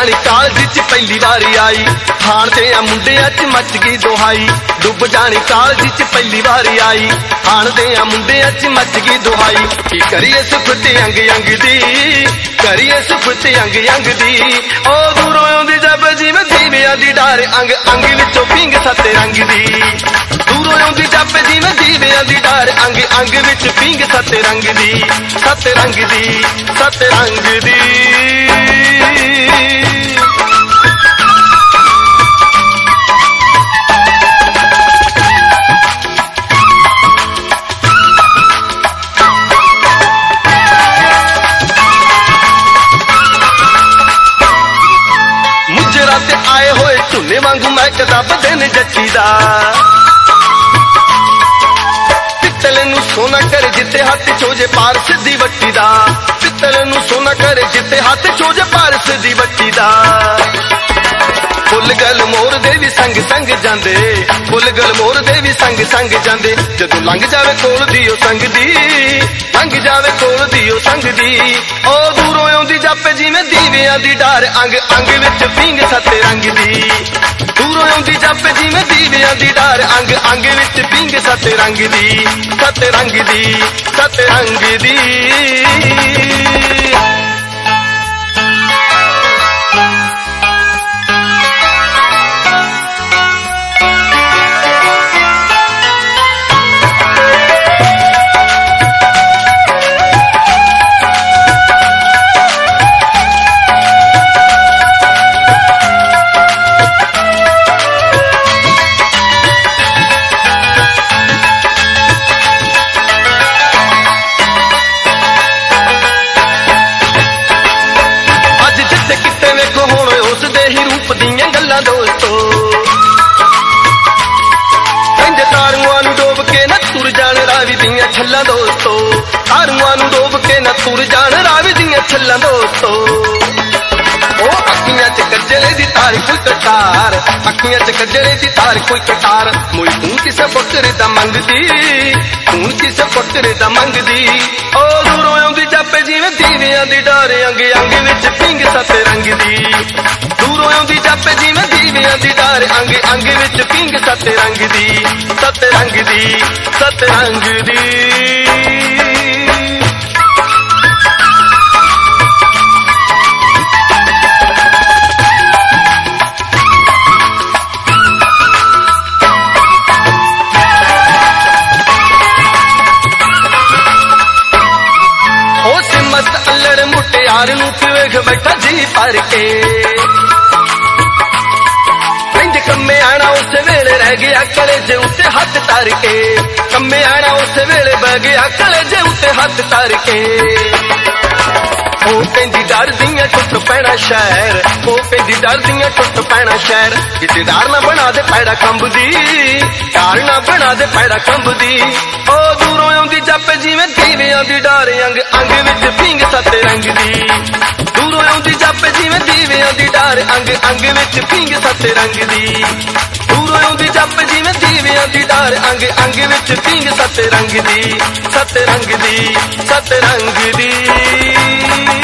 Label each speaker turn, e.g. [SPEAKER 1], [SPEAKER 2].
[SPEAKER 1] जानी कालज च पहली बारी आई, हाण दे मुंडियां च मच गई दुहाई। डुब जानी कालज च पहली बारी आई, हाण दे मुंडियां च मच गई दुहाई। की करिए सुफत अंग अंग दी, करिए सुफत अंग अंग दी। ओ दूरों आउंदी जब जिवें दीवियां दी डार, अंग अंग विचों पिंग सत रंग दी। दूरों आउंदी जब जिवें दीवियां दी डार, अंग अंग विच पिंग सत रंग दी, सत रंग दी, सत रंग दी। मुजरा ते आए होए झूने वांगू महकदा बदन जच्ची दा। पित्तल नू सोना कर जिते हाथ चोजे पारस दी वट्टी दा, पित्तल नू सोना कर जिते हाथ चोजे पारस दी वट्टी दा। फुल गल मोर दे भी संग संग जांदे, फुल गल मोर दे भी संग संग जांदे। जदों लंघ जावे कोल दी ओ संग दी, लंघ जावे कोल दी ओ संग दी। ओ दूरों आउंदी जापे जिवें दीवियां दी डार, अंग अंग विच पिंग सत रंग दी। दूरों आउंदी जापे जिवें दीवियां दी डार, अंग अंग विच पिंग सत रंग दी, सत रंग दी, सत रंग दी। दोस्तों कहंदे तारुआं नूं डोब के न तुर जाण रावी दियां छल्लां। दोस्तों तारुआं नूं डोब के न तुर जाण रावी दियां छल्लां। दोस्तों ओ अखियां च कजले दी तार कोई कटार, अखियां च कजले दी तार कोई कटार। मोई तूं किसे बकरे दा मंगदी, तूं किसे बकरे दा मंगदी। ओ दूरों आउंदी जापे जिवें दीवियां दी डार, अंग अंग विच पिंग सत रंग दी। दूरों आउंदी जापे जिवें दीवियां दी डार, अंग अंग विच पिंग सत रंग दी, सत रंग दी, सत रंग दी। मस्त अल्लड़ मुटियार नूं वेख बैठा जी भर के, इंज कम्मे आना उस वेले रह गया कलेजे उत्ते हथ धर के। कम्मे आना उस वेले बह गया कलेजे उत्ते हथ धर के। ओ कहंदी डर दियां टुट पैना शहर, ओ कहंदी डर दियां टुट पैना शहर। किते डार ना बना दे पैड़ा कंबदी, डार ना बना दे पैड़ा कंबदी। ओ दूरों आउंदी जापे जिवें दीवियां दी डार, अंग अंग विच पिंग सत रंग दी। दूरों आउंदी जापे जिवें दीवियां दी डार, अंग अंग विच पिंग सत रंग दी। दूरों आउंदी जापे जिवें दीवियां दी डार, अंग अंग विच पिंग सत रंग दी, सत रंग दी, सत रंग दी।